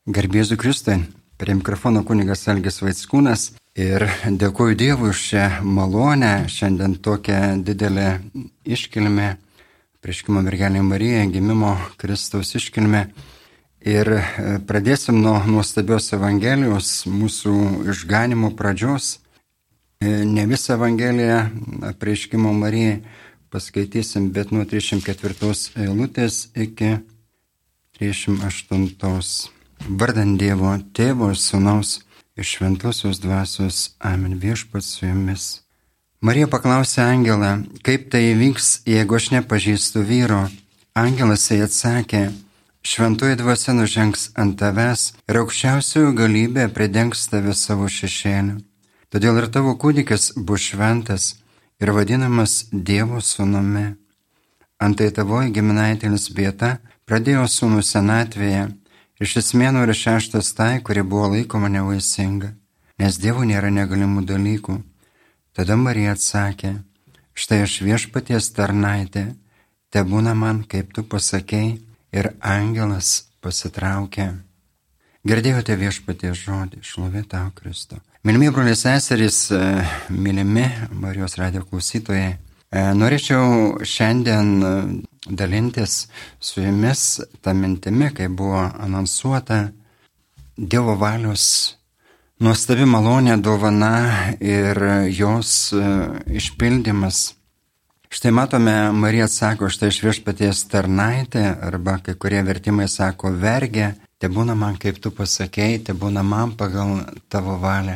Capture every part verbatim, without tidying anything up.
Garbėzu Kristui, prie mikrofono kunigas Algis Vaickūnas ir dėkuoju Dievui už šią malonę, šiandien tokią didelę iškilmę, apreiškimo mergelei Marijai, gimimo Kristaus iškilmę. Ir pradėsim nuo nuostabios Evangelijos, mūsų išganimo pradžios. Ne visą Evangeliją apreiškimo Marijai paskaitysim, bet nuo trisdešimt ketvirtos eilutės iki trisdešimt aštuntos. Vardant Dievo Tėvo ir Sūnaus ir Šventosios Dvasios. Amen. Viešpats su jumis. Marija paklausė angelą, kaip tai įvyks, jeigu aš nepažįstu vyro. Angelas jai atsakė, šventoji dvasia nužengs ant tavęs ir aukščiausiojo galybė pridengs tave savo šešėliu. Todėl ir tavo kūdikis bus šventas ir vadinamas Dievo sūnumi. Antai tavoji giminaitėlis vieta pradėjo sūnų senatvėje. Ir šis mėnuo yra šeštas tai, kuri buvo laikoma nevaisinga, nes Dievui nėra negalimų dalykų. Tada Marija atsakė, štai aš Viešpaties tarnaitė, tebūna man, kaip tu pasakei, ir angelas pasitraukė. Girdėjote Viešpaties žodį, šlovė tau Kristau. Mylimi broliai seserys, mylimi Marijos radijo klausytojai, norėčiau šiandien dalintis su jumis tą mintimi, kai buvo anonsuota Dievo valios nuostabi malonė, dovana ir jos išpildymas. Štai matome, Marija sako, štai aš Viešpaties tarnaitė, arba kai kurie vertimai sako vergė, tebūna man, kaip tu pasakei, tebūna man pagal tavo valią.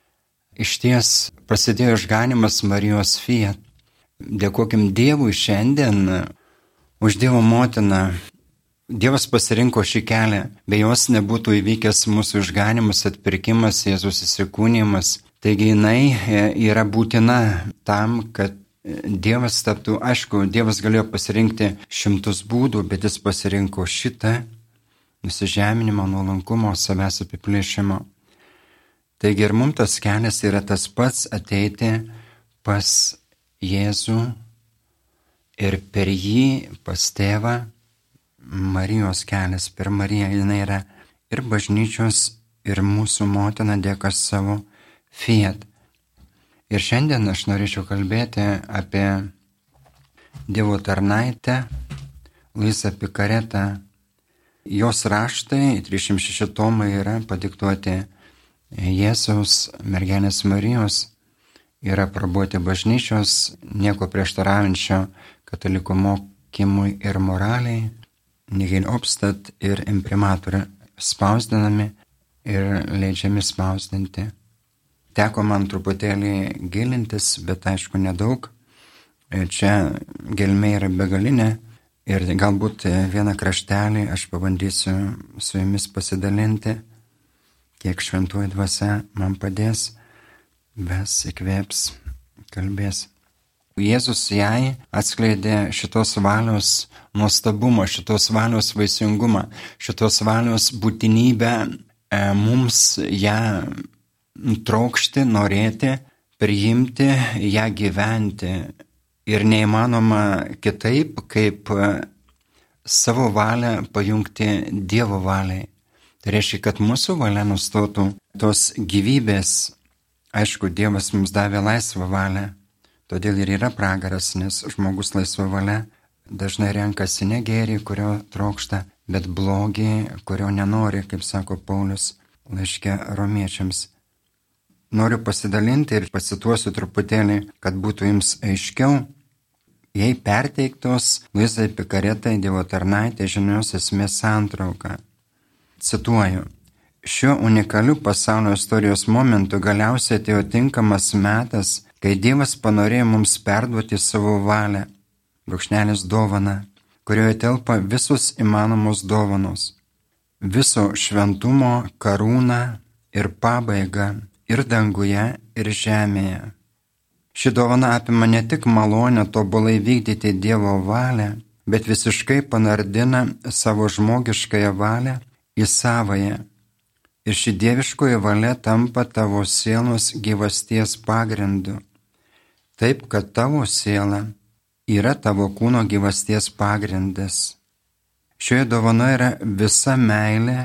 Išties prasidėjo išganimas Marijos fiat. Dėkokim Dievui šiandien už Dievo motiną. Dievas pasirinko šį kelią, be jos nebūtų įvykęs mūsų išganimas, atpirkimas, Jėzus įsikūnijimas. Taigi jinai yra būtina tam, kad Dievas taptų, aišku, Dievas galėjo pasirinkti šimtus būdų, bet jis pasirinko šitą nusižeminimo, nuolankumo, savęs apiplėšimo. Taigi ir mums tas kelias yra tas pats, ateiti pas Jėzų ir per jį pas tėvą. Marijos kelias per Mariją, jinai yra ir bažnyčios, ir mūsų motina dėka savo fiat. Ir šiandien aš norėčiau kalbėti apie Dievo tarnaitę Luisą Pikaretą. Jos raštai, trisdešimt šeši tomai, yra padiktuoti Jėzaus mergelės Marijos. Yra prabuoti bažnyčios, nieko prieštaraujančio katalikų mokymui ir moraliai, Nihil obstat ir imprimatorė spausdinami ir leidžiami spausdinti. Teko man truputėlį gilintis, bet aišku nedaug. Čia gelmė yra begalinė ir galbūt vieną kraštelį aš pabandysiu su jumis pasidalinti, kiek šventoji dvasia man padės. Ves, įkvėps, kalbės. Jėzus jai atskleidė šitos valios nuostabumą, šitos valios vaisingumą, šitos valios būtinybę e, mums ją trokšti, norėti, priimti, ją gyventi. Ir neįmanoma kitaip, kaip savo valią pajungti Dievo valiai. Tai reiškia, kad mūsų valia nustotų tos gyvybės. Aišku, Dievas mums davė laisvą valią, todėl ir yra pragaras, nes žmogus laisva valia dažnai renkasi ne gėrį, kurio trokšta, bet blogį, kurio nenori, kaip sako Paulius laiške romiečiams. Noriu pasidalinti ir pacituosiu truputėlį, kad būtų jums aiškiau. Jei perteiktos Luisai Pikaretai Dievo tarnaitė žinios esmės santrauka. Cituoju. Šiuo unikaliu pasaulio istorijos momentu galiausiai atėjo tinkamas metas, kai Dievas panorėjo mums perduoti savo valią, brūkšnelis dovaną, kurioje telpa visos įmanomos dovanos, viso šventumo karūna ir pabaiga ir danguje, ir žemėje. Ši dovana apima ne tik malonę tobulai vykdyti Dievo valią, bet visiškai panardina savo žmogiškąją valią į savąją. Ir ši dieviškoji valia tampa tavo sielos gyvasties pagrindu. Taip, kad tavo siela yra tavo kūno gyvasties pagrindas. Šioje dovanoje yra visa meilė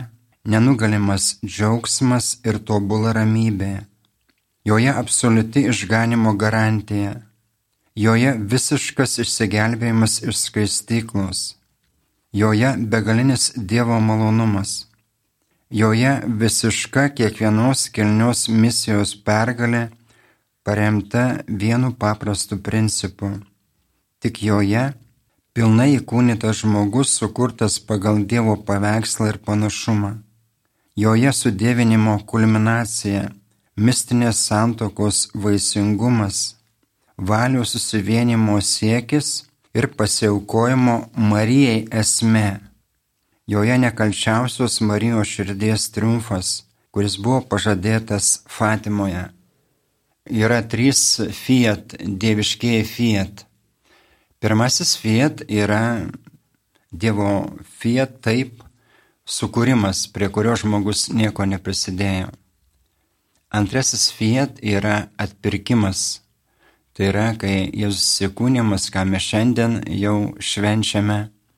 nenugalimas džiaugsmas ir tobula ramybė. Joje absoliuti išganimo garantija. Joje visiškas išsigelbėjimas iš skaistyklos. Joje begalinis Dievo malonumas. Joje visiška kiekvienos kilnios misijos pergalė paremta vienu paprastu principu. Tik joje pilnai įkūnytas žmogus sukurtas pagal Dievo paveikslą ir panašumą. Joje sudievinimo kulminacija, mistinės santuokos vaisingumas, valios susivienimo siekis ir pasiaukojimo Marijai esmė. Joje nekalčiausios Marijos širdies triumfas, kuris buvo pažadėtas Fatimoje. Yra trys fiat, dieviškieji fiat. Pirmasis fiat yra Dievo fiat, taip, sukūrimas, prie kurio žmogus nieko neprisidėjo. Antrasis fiat yra atpirkimas. Tai yra, kai Jėzus įsikūnimas, ką mes šiandien jau švenčiame.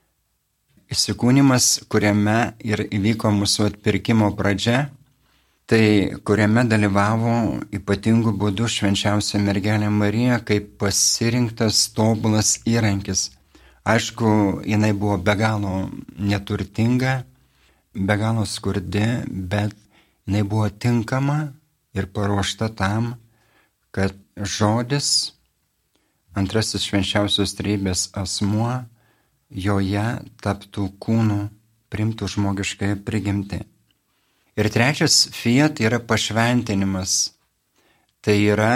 Įsikūnimas, kuriame ir įvyko mūsų atpirkimo pradžia, tai kuriame dalyvavo ypatingų būdų švenčiausia mergelė Marija kaip pasirinktas tobulas įrankis. Aišku, jinai buvo be galo neturtinga, be galo skurdi, bet jinai buvo tinkama ir paruošta tam, kad žodis, antrasis švenčiausios trejybės asmuo, joje taptų kūnu, primtų žmogiškąją prigimtį. Ir trečias fiat yra pašventinimas. Tai yra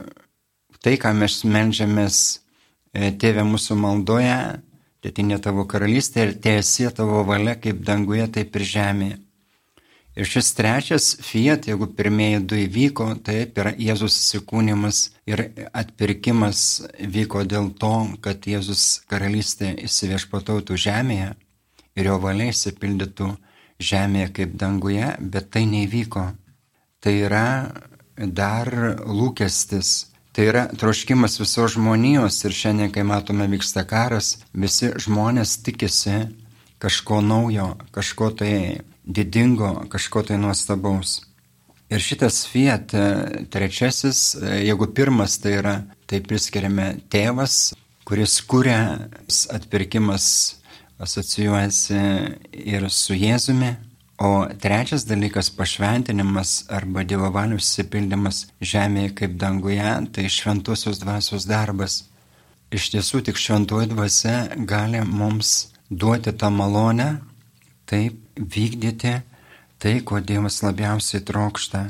tai, ką mes meldžiamės Tėve mūsų maldoje, tėtinė tavo karalystė ir teesie tavo valia kaip danguje, taip ir žemėje. Ir šis trečias fiat, jeigu pirmieji du įvyko, taip yra Jėzus įsikūnimas ir atpirkimas vyko dėl to, kad Jėzus karalystė įsiviešpatautų žemėje ir jo valia įsipildytų žemėje kaip danguje, bet tai neįvyko. Tai yra dar lūkestis, tai yra troškimas visos žmonijos ir šiandien, kai matome vyksta karas, visi žmonės tikisi kažko naujo, kažko tai didingo, kažko tai nuostabaus. Ir šitas fiat trečiasis, jeigu pirmas tai yra, tai priskiriame tėvas, kuris kuria, atpirkimas asocijuojasi ir su Jėzumi, o trečias dalykas pašventinimas arba Dievo valios išsipildymas žemėje kaip danguje, tai šventosios dvasios darbas. Iš tiesų tik šventoji dvasia gali mums duoti tą malonę, taip vykdyti tai, ko Dievas labiausiai trokšta.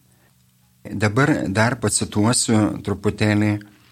Dabar dar pacituosiu truputėlį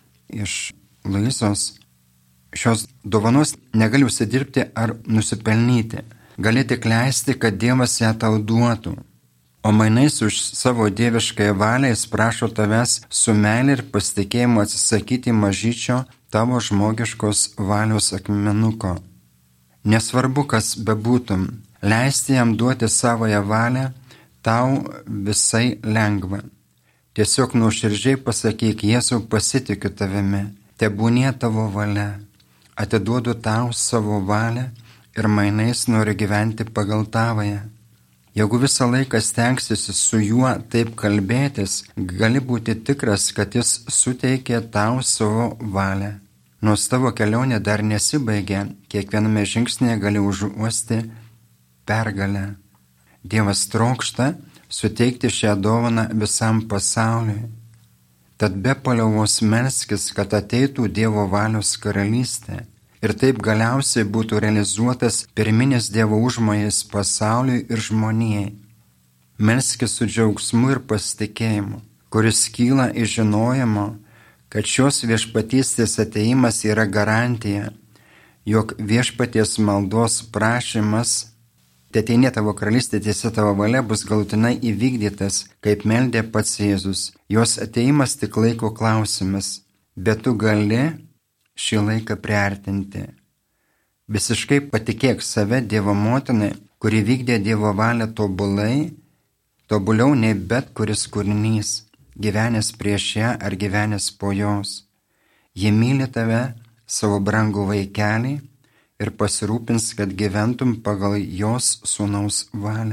iš Luizos. Šios dovanos negali užsidirbti ar nusipelnyti. Gali tik leisti, kad Dievas ją tau duotų. O mainais už savo dieviškąją valią jis prašo tavęs su meilė ir pasitikėjimu atsisakyti mažyčio tavo žmogiškos valios akmenuko. Nesvarbu, kas bebūtum, leisti jam duoti savoją valią tau visai lengva. Tiesiog nuoširdžiai pasakyk, Jėzau, pasitikiu tavimi, tebūnie tavo valia. Atiduodu tau savo valią ir mainais noriu gyventi pagal tavąją. Jeigu visą laiką stengsiesi su juo taip kalbėtis, gali būti tikras, kad jis suteikė tau savo valią. Nors tavo kelionė dar nesibaigė, kiekviename žingsnėje gali užuosti pergalę. Dievas trokšta suteikti šią dovaną visam pasauliui. Tad be paliauvos melskis, kad ateitų Dievo valios karalystė ir taip galiausiai būtų realizuotas pirminis Dievo užmojis pasauliui ir žmonijai. Melskis su džiaugsmu ir pasitikėjimu, kuris kyla iš žinojimo, kad šios viešpatystės ateimas yra garantija, jog viešpaties maldos prašymas, teateinie tavo karalystė, tiesia tavo valia, bus galutinai įvykdytas, kaip meldė pats Jėzus. Jos ateimas tik laiko klausimas, bet tu gali šį laiką priartinti. Visiškai patikėk save Dievo motinai, kuri vykdė Dievo valią tobulai, tobuliau nei bet kuris kūrinys, gyvenęs prieš ją ar gyvenęs po jos. Ji myli tave, savo brangų vaikelį, ir pasirūpins, kad gyventum pagal jos sūnaus valią.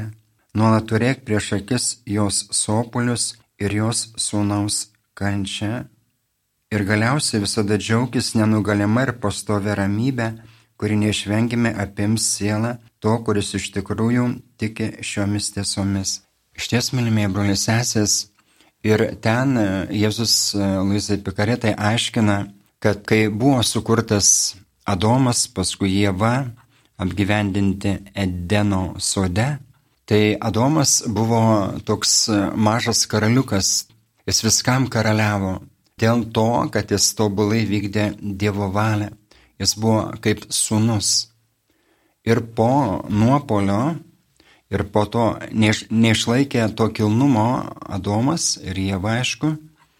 Nuolat turėk prieš akis jos sopulius ir jos sūnaus kančią. Ir galiausiai visada džiaugis nenugalima ir pastovia ramybė, kuri neišvengiamai apims sielą to, kuris iš tikrųjų tiki šiomis tiesomis. Išties, mylimieji broliai sesės, ir ten Jėzus Luizai Pikaretai aiškina, kad kai buvo sukurtas Adomas, paskui Ieva, apgyvendinti Edeno sode, tai Adomas buvo toks mažas karaliukas, jis viskam karaliavo, dėl to, kad jis tobulai vykdė Dievo valią, jis buvo kaip sūnus. Ir po nuopolio, ir po to neiš, neišlaikė to kilnumo Adomas ir Ieva, aišku,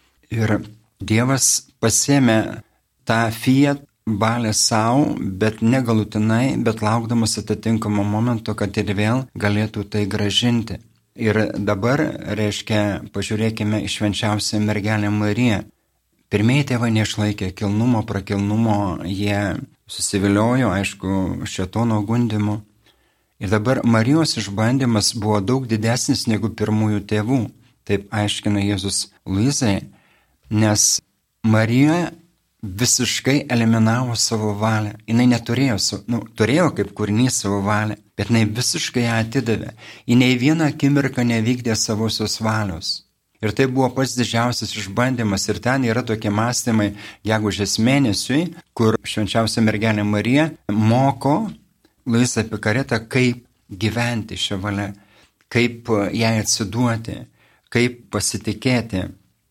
ir Dievas pasėmė tą fiat valią savo, bet negalutinai, bet laukdamas atitinkamo momento, kad ir vėl galėtų tai gražinti. Ir dabar, reiškia, pažiūrėkime į švenčiausią mergelę Mariją. Pirmieji tėvai neišlaikė kilnumo, prakilnumo, jie susiviliojo, aišku, šėtono gundymu. Ir dabar Marijos išbandymas buvo daug didesnis negu pirmųjų tėvų, taip aiškina Jėzus Luizai, nes Marija visiškai eliminavo savo valią. Jinai neturėjo, nu, turėjo kaip kūrinys savo valią, bet jinai visiškai ją atidavė. Ji nei vieną akimirką nevykdė savosios valios. Ir tai buvo pats didžiausias išbandymas. Ir ten yra tokie mąstymai gegužės mėnesiui, kur švenčiausia mergelė Marija moko Luizą Pikaretą, kaip gyventi šią valią, kaip jai atsiduoti, kaip pasitikėti,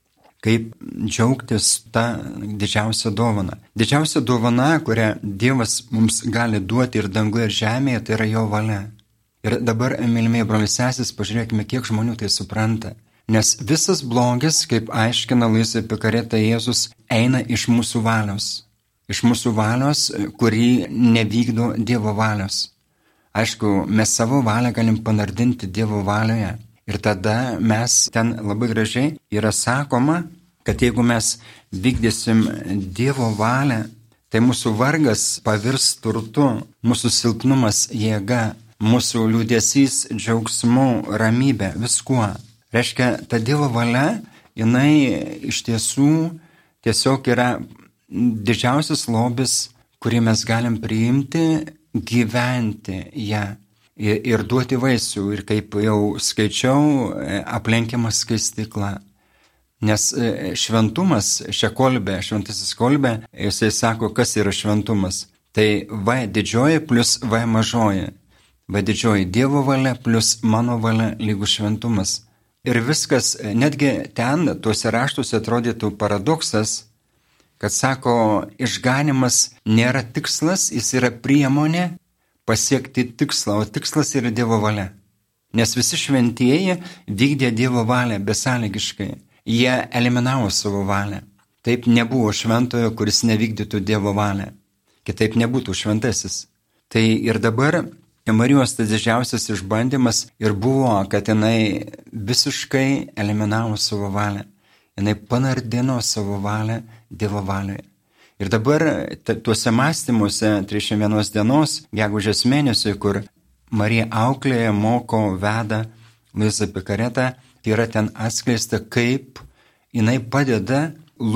kaip džiaugtis tą didžiausią dovaną. Didžiausia dovana, kurią Dievas mums gali duoti ir danguje, ir žemėje, tai yra jo valia. Ir dabar, mylimieji broliai sesės, pažiūrėkime, kiek žmonių tai supranta. Nes visas blogis, kaip aiškina Luizai Pikaretą Jėzus, eina iš mūsų valios. Iš mūsų valios, kuri nevykdo Dievo valios. Aišku, mes savo valią galim panardinti Dievo valioje. Ir tada mes ten labai gražiai yra sakoma, kad jeigu mes vykdysim Dievo valią, tai mūsų vargas pavirs turtu, mūsų silpnumas jėga, mūsų liūdesys džiaugsmu, ramybė, viskuo. Reiškia, ta Dievo valia, jinai iš tiesų tiesiog yra didžiausias lobis, kurį mes galim priimti, gyventi ją ir, ir duoti vaisių. Ir kaip jau skaičiau, aplenkiamas skaistykla. Nes šventumas, šią kolbę, šventasis kolbė, jisai sako, kas yra šventumas. Tai V didžioji plus V mažoji. V didžioji Dievo valia plus mano valia lygus šventumas. Ir viskas, netgi ten, tuose raštuose atrodytų paradoksas, kad sako, išganimas nėra tikslas, jis yra priemonė pasiekti tikslą, o tikslas yra Dievo valia. Nes visi šventieji vykdė Dievo valią besąlygiškai. Jie eliminavo savo valią. Taip nebuvo šventojo, kuris nevykdytų Dievo valią. Kitaip nebūtų šventasis. Tai ir dabar Marijos tas didžiausias išbandymas ir buvo, kad jinai visiškai eliminavo savo valią. Jinai panardino savo valią Dievo valioje. Ir dabar tuose mąstymuose trisdešimt vienos dienos, gegužės mėnesiui, kur Marija auklėja, moko, veda Luizą Pikaretą, yra ten atskleista, kaip jinai padeda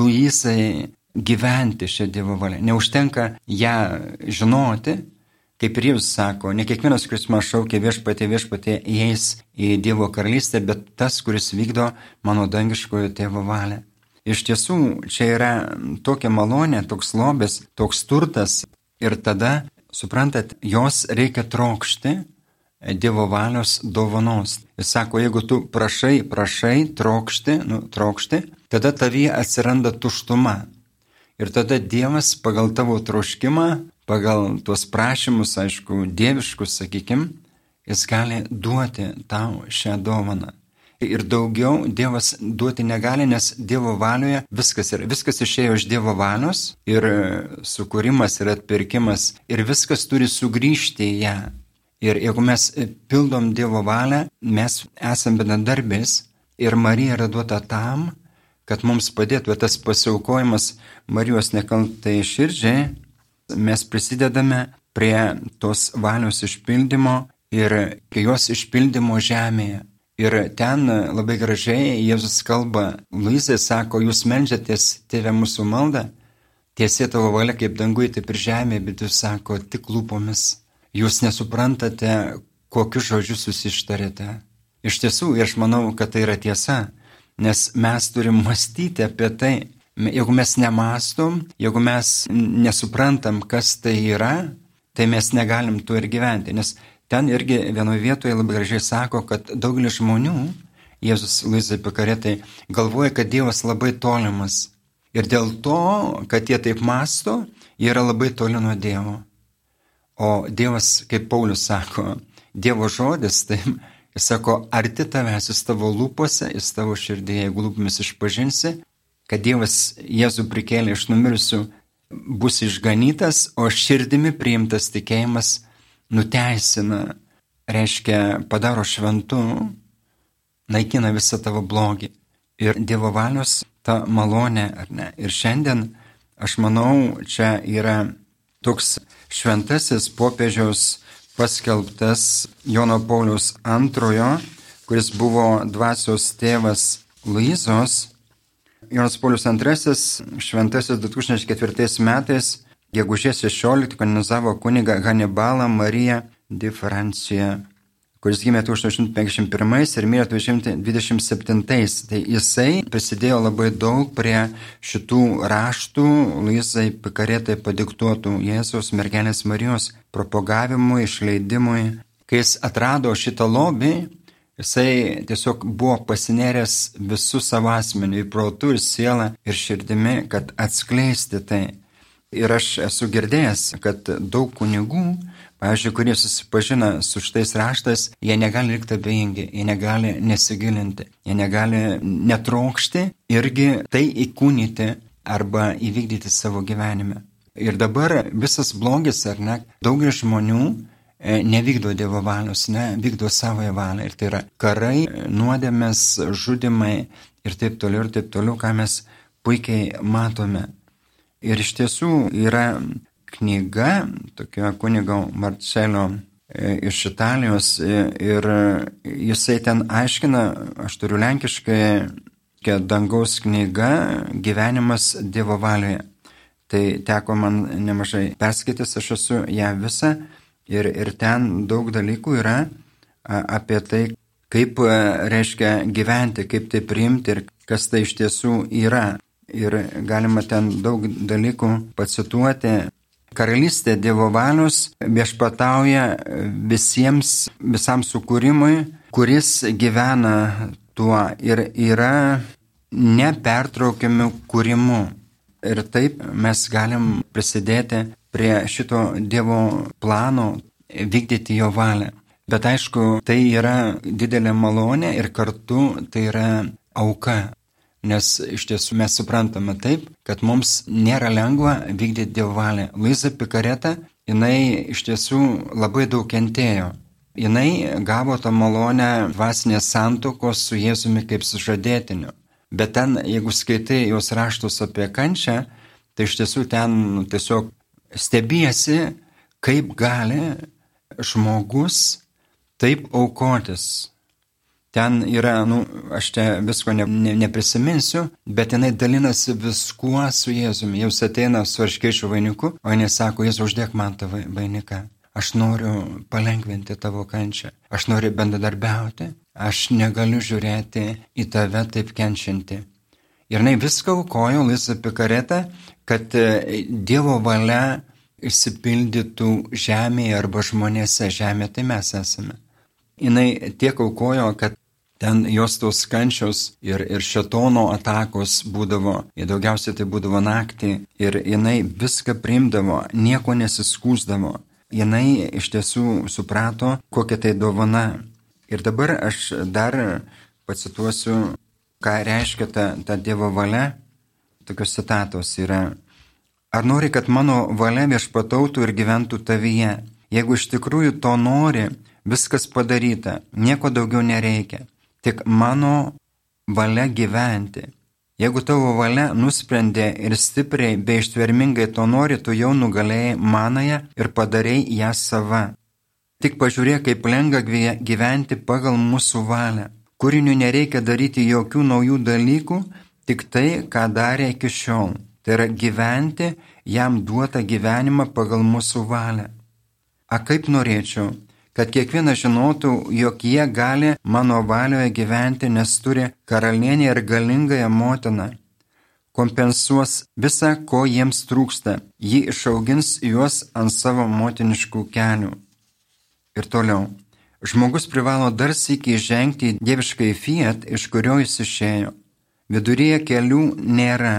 Luizai gyventi šią Dievo valią. Neužtenka ją žinoti, kaip ir Jėzus sako, ne kiekvienas, kuris man šaukia viešpatie, viešpatie įeis į Dievo karalystę, bet tas, kuris vykdo mano dangiškojo tėvo valią. Iš tiesų, čia yra tokia malonė, toks lobis, toks turtas ir tada, suprantat, jos reikia trokšti Dievo valios dovanos. Jis sako, jeigu tu prašai, prašai, trokšti, nu, trokšti, tada tavyje atsiranda tuštuma. Ir tada Dievas pagal tavo troškimą, pagal tuos prašymus, aišku, dieviškus, sakykim, jis gali duoti tau šią dovaną. Ir daugiau Dievas duoti negali, nes Dievo valioje viskas yra. Viskas išėjo iš Dievo valios ir sukūrimas ir atpirkimas ir viskas turi sugrįžti į ją. Ir jeigu mes pildom Dievo valią, mes esame bendradarbis ir Marija yra duota tam, kad mums padėtų tas pasiaukojimas Marijos nekaltai širdžiai. Mes prisidedame prie tos valios išpildymo ir jos išpildymo žemėje. Ir ten labai gražiai Jėzus kalba, Luizai sako, jūs meldžiatės, tėve, mūsų maldą, tiesie tavo valia kaip danguje, taip ir žemėje, bet jūs sako tik lūpomis. Jūs nesuprantate, kokius žodžius jūs ištarėte. Iš tiesų, ir aš manau, kad tai yra tiesa, nes mes turim mąstyti apie tai. Jeigu mes nemastom, jeigu mes nesuprantam, kas tai yra, tai mes negalim tuo ir gyventi, nes ten irgi vienoje vietoje labai gražiai sako, kad daugelis žmonių, Jėzus Luizai Pikaretai, galvoja, kad Dievas labai tolimas. Ir dėl to, kad jie taip masto, jie yra labai toli nuo Dievo. O Dievas, kaip Paulius sako, Dievo žodis, tai jis sako, arti tavęs, jis tavo lūpose, jis tavo širdėje, jeigu lūpomis išpažinsi, kad Dievas Jėzų prikėlė iš numirusių, bus išganytas, o širdimi priimtas tikėjimas nuteisina, reiškia padaro šventu, naikina visą tavo blogį. Ir Dievo valios ta malonė, ar ne? Ir šiandien, aš manau, čia yra toks šventasis popiežiaus paskelbtas Jono Pauliaus antrojo, kuris buvo dvasios tėvas Luizos. Jonas Paulius antrasis, šventasis du tūkstančiai ketvirtais metais, gegužės šešioliktą kanonizavo kunigą Hanibalą Mariją di Franciją, kuris gimė tūkstantis aštuoni šimtai penkiasdešimt pirmais ir mirė tūkstantis devyni šimtai dvidešimt septintais. Tai jisai prisidėjo labai daug prie šitų raštų Luizai Pikaretai padiktuotų Jėzaus mergelės Marijos propagavimui, išleidimui. Kai jis atrado šitą lobį, jisai tiesiog buvo pasineręs visų savo asmeniu, į protų ir sielą ir širdimi, kad atskleisti tai. Ir aš esu girdėjęs, kad daug kunigų, pavyzdžiui, kurie susipažina su šitais raštais, jie negali likti abejingi, jie negali nesigilinti, jie negali netrokšti irgi tai įkūnyti arba įvykdyti savo gyvenime. Ir dabar visas blogis, ar ne, daugelis žmonių nevykdo Dievo valios, ne, vykdo savoje valią. Ir tai yra karai, nuodėmės, žudimai ir taip toliau, ir taip toliau, ką mes puikiai matome. Ir iš tiesų yra knyga, tokia kunigo Marcelio iš Italijos, ir jisai ten aiškina, aš turiu lenkiškai, dangaus knyga Gyvenimas Dievo valioje. Tai teko man nemažai perskaitis, aš esu ją visą, ir, ir ten daug dalykų yra apie tai, kaip reiškia gyventi, kaip tai priimti ir kas tai iš tiesų yra. Ir galima ten daug dalykų pacituoti. Karalystė Dievo valios viešpatauja visiems, visam sukūrimui, kuris gyvena tuo ir yra nepertraukiamiu kūrimu. Ir taip mes galim prisidėti prie šito Dievo plano, vykdyti jo valią. Bet aišku, tai yra didelė malonė ir kartu tai yra auka. Nes iš tiesų mes suprantame taip, kad mums nėra lengva vykdyti Dievo valią. Luiza Pikareta, jinai iš tiesų labai daug kentėjo. Jinai gavo tą malonę dvasinės santuokos su Jėzumi kaip sužadėtiniu. Bet ten, jeigu skaitai jos raštus apie kančią, tai iš tiesų ten tiesiog stebiesi, kaip gali žmogus taip aukotis. Ten yra, nu, aš čia visko ne, ne, neprisiminsiu, bet jinai dalinasi viskuo su Jėzumi. Jau ateina su erškėčių vainiku, o jinai sako, Jėzau, uždėk man tą vainiką. Aš noriu palengvinti tavo kančią. Aš noriu bendradarbiauti. Aš negaliu žiūrėti į tave taip kenčianti. Ir jinai viską aukojo, Luiza Pikareta, kad Dievo valia išsipildytų žemėje arba žmonėse. Žemė tai mes esame. Jinai tiek aukojo, kad ten jos tos kančios ir, ir šėtono atakos būdavo, ir daugiausiai tai būdavo naktį, ir jinai viską priimdavo, nieko nesiskūsdavo. Jinai iš tiesų suprato, kokia tai dovana. Ir dabar aš dar pacituosiu, ką reiškia ta, ta Dievo valia. Tokios citatos yra: ar nori, kad mano valia viešpatautų ir gyventų tavyje? Jeigu iš tikrųjų to nori, viskas padaryta, nieko daugiau nereikia. Tik mano valia gyventi. Jeigu tavo valia nusprendė ir stipriai bei ištvermingai to nori, tu jau nugalėjai manąją ir padarei ją sava. Tik pažiūrėk, kaip lengva gyventi pagal mūsų valią. Kūriniui nereikia daryti jokių naujų dalykų, tik tai, ką darė iki šiol. Tai yra gyventi jam duotą gyvenimą pagal mūsų valią. A kaip norėčiau, kad kiekvienas žinotų, jog jie gali mano valioje gyventi, nes turi karalienę ir galingąją motiną. Kompensuos visą, ko jiems trūksta. Ji išaugins juos ant savo motiniškų kelių. Ir toliau. Žmogus privalo dar sykį žengti į dieviškai fiat, iš kurio jis išėjo. Viduryje kelių nėra.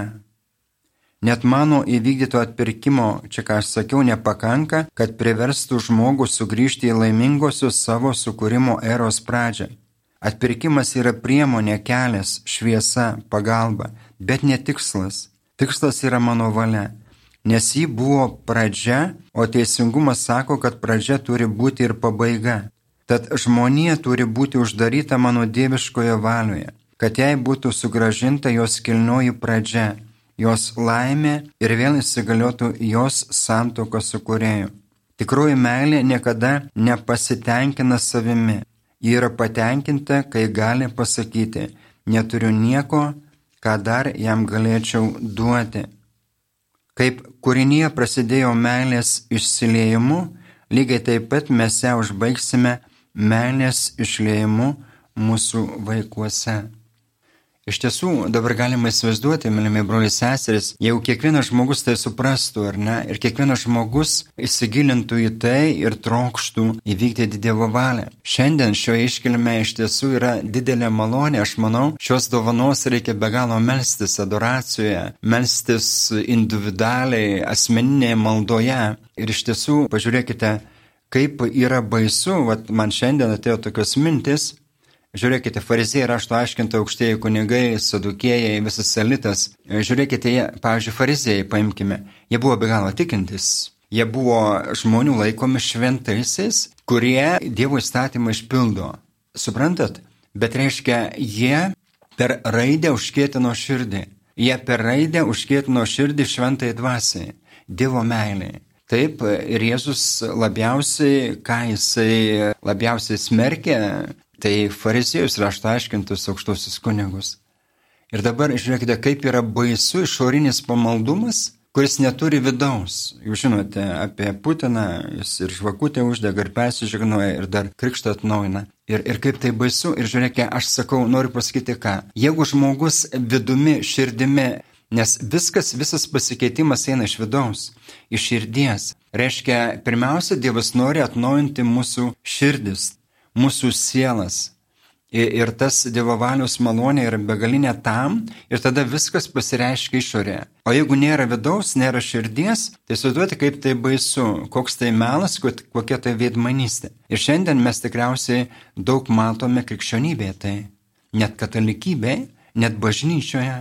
Net mano įvykdyto atpirkimo, čia ką aš sakiau, nepakanka, kad priverstų žmogų sugrįžti į laimingosios savo sukūrimo eros pradžią. Atpirkimas yra priemonė, kelias, šviesa, pagalba, bet ne tikslas. Tikslas yra mano valia, nes ji buvo pradžia, o teisingumas sako, kad pradžia turi būti ir pabaiga. Tad žmonija turi būti uždaryta mano dieviškoje valioje, kad jai būtų sugrąžinta jos kilnioji pradžia, jos laimė ir vėl įsigaliotų jos santuoka su Kūrėju. Tikroji meilė niekada nepasitenkina savimi. Ji yra patenkinta, kai gali pasakyti, neturiu nieko, ką dar jam galėčiau duoti. Kaip kūrinyje prasidėjo meilės išsiliejimu, lygiai taip pat mes ją užbaigsime meilės išliejimu mūsų vaikuose. Iš tiesų, dabar galima įsivaizduoti, mylimi broliai seserys, jeigu kiekvienas žmogus tai suprastų, ar ne, ir kiekvienas žmogus įsigilintų į tai ir trokštų įvykdyti Dievo valią. Šiandien šioje iškilmėje iš tiesų yra didelė malonė, aš manau, šios dovanos reikia be galo melstis adoracijoje, melstis individualiai, asmeninėje maldoje. Ir iš tiesų, pažiūrėkite, kaip yra baisu, vat man šiandien atėjo tokios mintis. Žiūrėkite, farizėjai, rašto aiškintojai, aukštieji kunigai, sadukėjai, visas elitas. Žiūrėkite, jie, pavyzdžiui, farizėjai, paimkime, jie buvo be galo tikintis. Jie buvo žmonių laikomi šventaisiais, kurie Dievo įstatymą išpildo. Suprantat? Bet reiškia, jie per raidę užkietino širdį. Jie per raidę užkietino širdį šventai dvasiai, Dievo meiliai. Taip, ir Jėzus labiausiai, ką jisai labiausiai smerkė, tai fariziejus, rašto aiškintus, aukštuosius kunigus. Ir dabar žiūrėkite, kaip yra baisu išorinis pamaldumas, kuris neturi vidaus. Jūs žinote apie Putiną, jis ir žvakutę uždega, ir persižegnoja, ir dar krikštą atnaujina. Ir, ir kaip tai baisu, ir žiūrėkite, aš sakau, noriu pasakyti ką. Jeigu žmogus vidumi, širdimi, nes viskas, visas pasikeitimas eina iš vidaus, iš širdies. Reiškia, pirmiausia, Dievas nori atnaujinti mūsų širdis, mūsų sielas. Ir tas Dievo valios malonė yra begalinė tam, ir tada viskas pasireiškia išorėje. O jeigu nėra vidaus, nėra širdies, tai suduoti, kaip tai baisu, koks tai melas, kokia tai veidmainystė. Ir šiandien mes tikriausiai daug matome krikščionybėje tai, net katalikybėje, net bažnyčioje.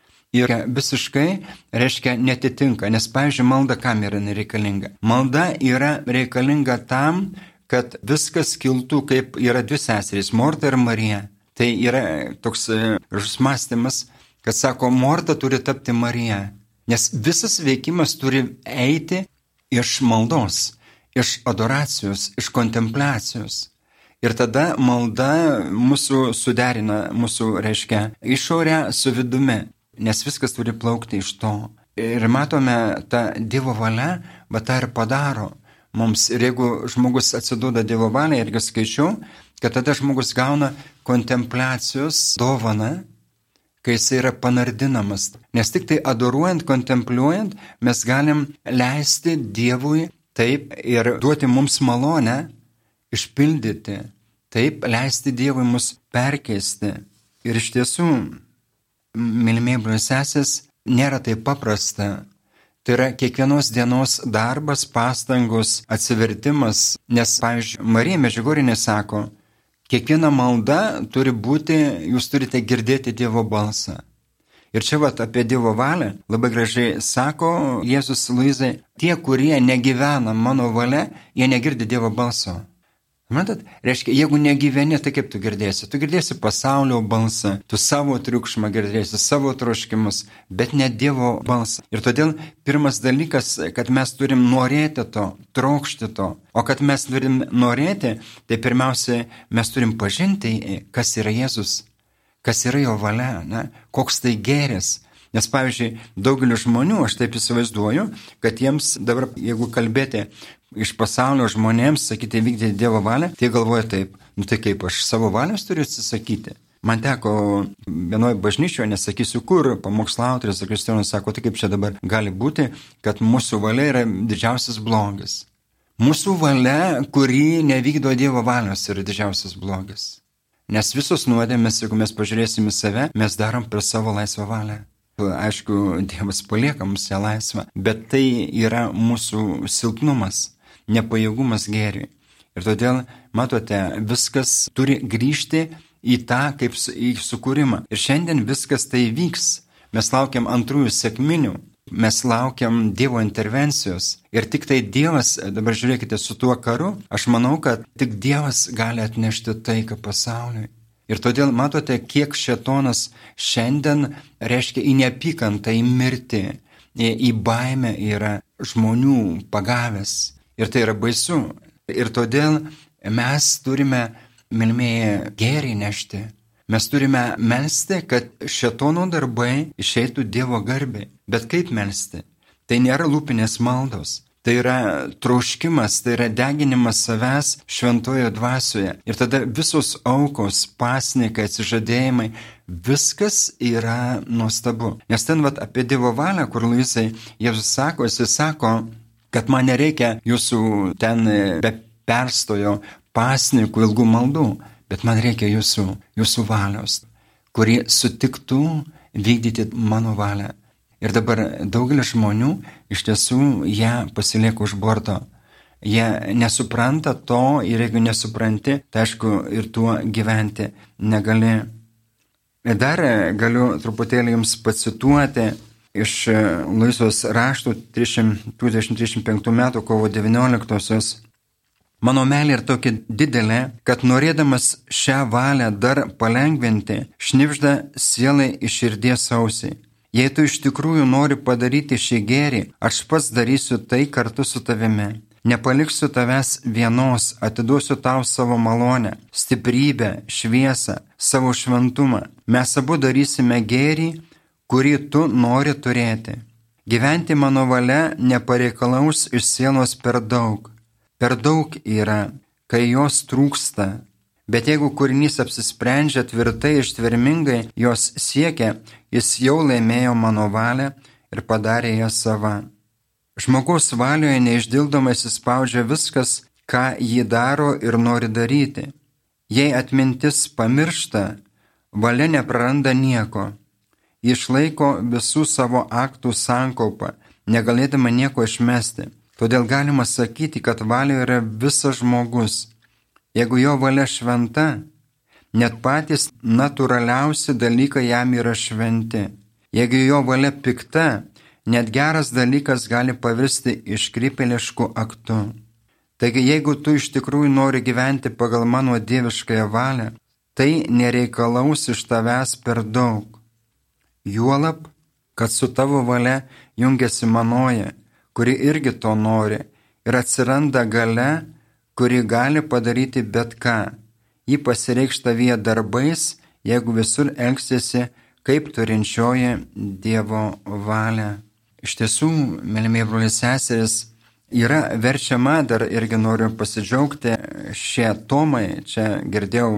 Ir visiškai, reiškia, netitinka, nes, pavyzdžiui, malda kam yra nereikalinga? Malda yra reikalinga tam, kad viskas kiltų, kaip yra dvi seserys, Morta ir Marija. Tai yra toks gražus mąstymas, kad sako, Morta turi tapti Marija, nes visas veikimas turi eiti iš maldos, iš adoracijos, iš kontempliacijos. Ir tada malda mūsų suderina, mūsų, reiškia, išorę su vidumi, nes viskas turi plaukti iš to. Ir matome, ta Dievo valia, va tą ir padaro mums. Ir jeigu žmogus atsiduoda Dievo valiai, irgi skaičiau, kad tada žmogus gauna kontempliacijos dovaną, kai jis yra panardinamas. Nes tik tai adoruojant, kontempliuojant, mes galim leisti Dievui taip ir duoti mums malonę, išpildyti, taip leisti Dievui mus perkeisti. Ir iš tiesų, mylimieji broliai seserys, nėra taip paprasta. Tai yra kiekvienos dienos darbas, pastangos, atsivertimas, nes, pavyzdžiui, Marija Medžiugorjė sako, kiekviena malda turi būti, jūs turite girdėti Dievo balsą. Ir čia vat apie Dievo valią labai gražiai sako Jėzus Luizai, tie, kurie negyvena mano valia, jie negirdi Dievo balso. Matot, reiškia, jeigu negyveni, tai kaip tu girdėsi? Tu girdėsi pasaulio balsą, tu savo triukšmą girdėsi, savo troškimus, bet ne Dievo balsą. Ir todėl pirmas dalykas, kad mes turim norėti to, trokšti to. O kad mes turim norėti, tai pirmiausia, mes turim pažinti, kas yra Jėzus, kas yra jo valia, ne? Koks tai gėris. Nes, pavyzdžiui, daugelis žmonių, aš taip įsivaizduoju, kad jiems dabar, jeigu kalbėti iš pasaulio žmonėms, sakyti, vykdyti Dievo valią, tai galvoja taip, nu tai kaip aš savo valios turiu atsisakyti. Man teko vienoje bažnyčioje, nesakysiu kur, pamokslautojas Kristijonas sako, tai kaip čia dabar gali būti, kad mūsų valia yra didžiausias blogis. Mūsų valia, kuri nevykdo Dievo valios, yra didžiausias blogis. Nes visos nuodėmės, jeigu mes pažiūrėsime save, mes darom per savo laisvą valią. Aišku, Dievas palieka mums ją laisvą, bet tai yra mūsų silpnumas, nepajėgumas gėriui. Ir todėl, matote, viskas turi grįžti į tą kaip į sukūrimą. Ir šiandien viskas tai vyks. Mes laukiam antrųjų sekminių, mes laukiam Dievo intervencijos. Ir tik tai Dievas, dabar žiūrėkite, su tuo karu, aš manau, kad tik Dievas gali atnešti taiką pasauliui. Ir todėl matote, kiek šėtonas šiandien reiškia į neapykantą, į mirtį, į baimę yra žmonių pagavęs. Ir tai yra baisu. Ir todėl mes turime, mylimieji, gėrį nešti. Mes turime melsti, kad šėtono darbai išeitų Dievo garbei. Bet kaip melsti? Tai nėra lūpinės maldos. Tai yra troškimas, tai yra deginimas savęs šventojo dvasioje. Ir tada visos aukos, pasnikai, atsižadėjimai, viskas yra nuostabu. Nes ten vat, apie Dievo valią, kur Luisai Jėzus sako, jis sako, kad man nereikia jūsų ten be perstojo pasnikų ilgų maldų, bet man reikia jūsų, jūsų valios, kuri sutiktų vykdyti mano valią. Ir dabar daugelis žmonių iš tiesų ją pasilieka už borto. Jie nesupranta to ir jeigu nesupranti, tai aišku ir tuo gyventi negali. Ir dar galiu truputėlį jums pacituoti iš Luisos raštų tūkstantis trisdešimt penktų metų kovo devynioliktosios. Mano meilė yra tokia didelė, kad norėdamas šią valią dar palengventi, šnibžda sielai iš širdies ausį. Jei tu iš tikrųjų nori padaryti šį gėrį, aš pats darysiu tai kartu su tavimi. Nepaliksiu tavęs vienos, atiduosiu tau savo malonę, stiprybę, šviesą, savo šventumą. Mes abu darysime gėrį, kurį tu nori turėti. Gyventi mano valia nepareikalaus iš sielos per daug. Per daug yra, kai jos trūksta. Bet jeigu kūrinys apsisprendžia tvirtai ir ištvermingai jos siekia, jis jau laimėjo mano valią ir padarė ją sava. Žmogaus valioje neišdildomai įsispaudžia viskas, ką jį daro ir nori daryti. Jei atmintis pamiršta, valia nepraranda nieko. Ji išlaiko visų savo aktų sankaupą, negalėdama nieko išmesti. Todėl galima sakyti, kad valioje yra visas žmogus. Jeigu jo valia šventa, net patys natūraliausi dalykai jam yra šventi. Jeigu jo valia pikta, net geras dalykas gali pavirsti iškrypėlišku aktu. Taigi, jeigu tu iš tikrųjų nori gyventi pagal mano dieviškąją valią, tai nereikalaus iš tavęs per daug. Juolab, kad su tavo valia jungiasi manoji, kuri irgi to nori, ir atsiranda galia, kuri gali padaryti bet ką. Ji pasireikš tavyje darbais, jeigu visur elgsiesi kaip turinčioji Dievo valią. Iš tiesų, mylimieji broliai seserys, yra verčiama, dar irgi noriu pasidžiaugti, šie tomai, čia girdėjau,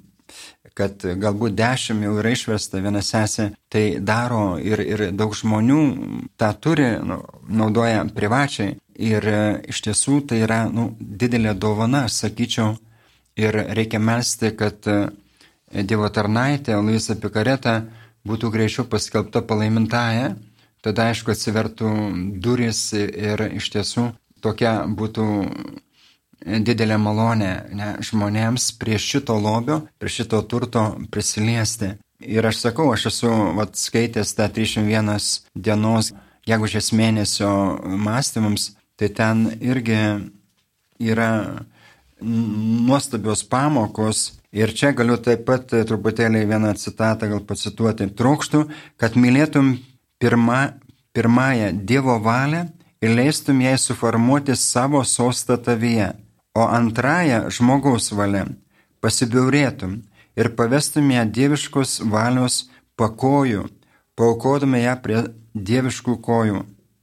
kad galbūt dešimt jau yra išversta, viena sesė tai daro ir, ir daug žmonių tą turi, nu, naudoja privačiai. Ir iš tiesų tai yra nu, didelė dovana, sakyčiau, ir reikia melsti, kad Dievo tarnaitė Luisa Pikareta būtų greičiau paskelbta palaimintaja, tada aišku atsivertų durys ir iš tiesų tokia būtų didelė malonė ne, žmonėms prie šito lobio, prie šito turto prisiliesti. Ir aš sakau, aš esu vat, skaitęs tą trisdešimt vienos dienos gegužės mėnesio mąstymams, tai ten irgi yra nuostabios pamokos. Ir čia galiu taip pat truputėlį vieną citatą gal pacituoti. Trokštų, kad mylėtum pirma, pirmąją Dievo valią ir leistum jai suformuoti savo sostą tavyje, o antrąją žmogaus valią pasibjaurėtum ir pavestum ją dieviškos valios pakojų, paaukodami ją prie dieviškų kojų.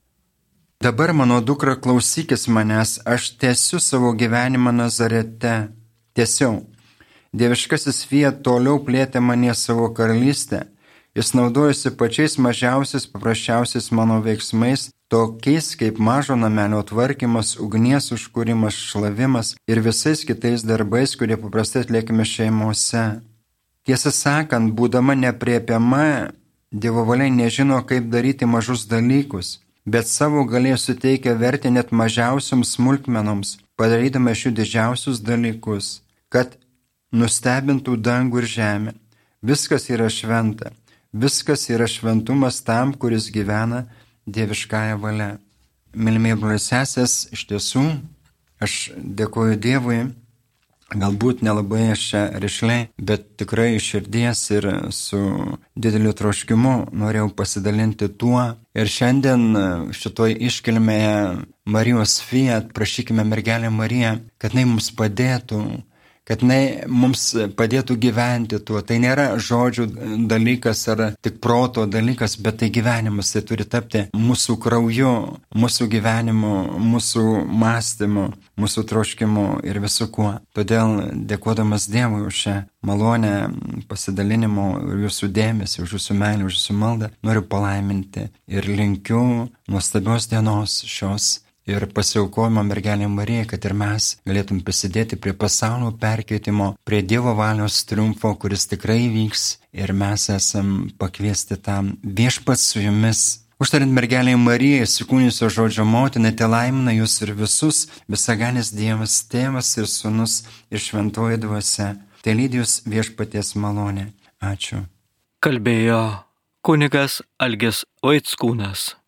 Dabar, mano dukra, klausykis manęs, aš tęsiu savo gyvenimą Nazarete. Tiesiau. Dieviškasis Fiat toliau plėtė mane savo karalystę. Jis naudojasi pačiais mažiausiais, paprasčiausiais mano veiksmais, tokiais kaip mažo namelio tvarkymas, ugnies užkūrimas, šlavimas ir visais kitais darbais, kurie paprastai atliekami šeimose. Tiesą sakant, būdama nepriepiama, Dievo valia nežino, kaip daryti mažus dalykus, bet savo galėjo suteikia vertę net mažiausioms smulkmenoms, padarydama šių didžiausius dalykus, kad nustebintų dangų ir žemę. Viskas yra šventa, viskas yra šventumas tam, kuris gyvena dieviškąją valią. Mylimieji broliai sesės, iš tiesų, aš dėkoju Dievui, galbūt nelabai aš čia rišliai, bet tikrai iš širdies ir su dideliu troškimu norėjau pasidalinti tuo. Ir šiandien šitoj iškilmėje Marijos Fiat prašykime mergelę Mariją, kad jinai mums padėtų, kad jinai mums padėtų gyventi tuo. Tai nėra žodžių dalykas ar tik proto dalykas, bet tai gyvenimas, tai turi tapti mūsų krauju, mūsų gyvenimu, mūsų mąstymu, mūsų troškimu ir visu kuo. Todėl dėkodamas Dievui už šią malonę pasidalinimo ir jūsų dėmesį, už jūsų meilę, už jūsų maldą, noriu palaiminti ir linkiu nuostabios dienos šios ir pasiaukojimo mergelė Marija, kad ir mes galėtum prisidėti prie pasaulio perkeitimo, prie Dievo valios triumfo, kuris tikrai vyks ir mes esam pakviesti tam. Viešpats su jumis. Užtariant mergelė Marija, įsikūnijusio žodžio motina, te laimina jūs ir visus, visagalis Dievas, Tėvas ir Sūnus ir Šventoji Dvasia. Te lydi jūs viešpaties malonė. Ačiū. Kalbėjo kunigas Algis Vaickūnas.